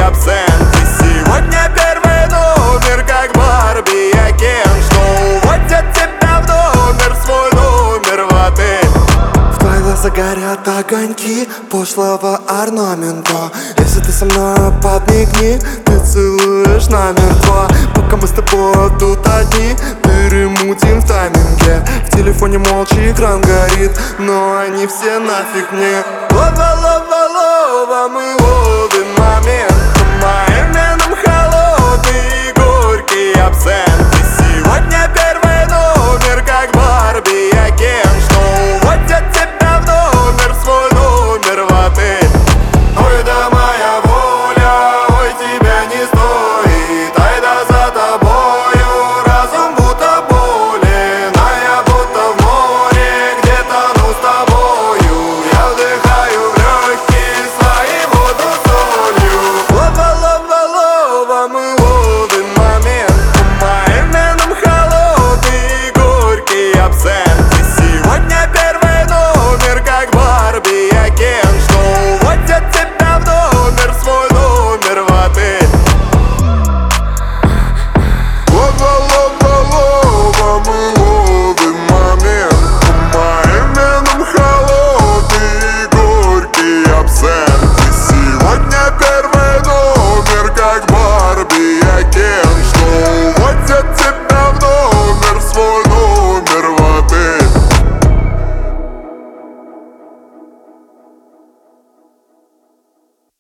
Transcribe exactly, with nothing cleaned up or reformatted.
абсент. И сегодня первый номер, как Барби, я Кен, что уводят тебя в номер, свой номер в отель. В твоих глазах горят огоньки пошлого орнамента. Если ты со мной, подмигни, ты целуешь намертво. Пока мы с тобой тут одни, перемутим в тайминге. В телефоне молча экран горит, но они все нафиг мне. Лова, лова, лова, мы ловим момент.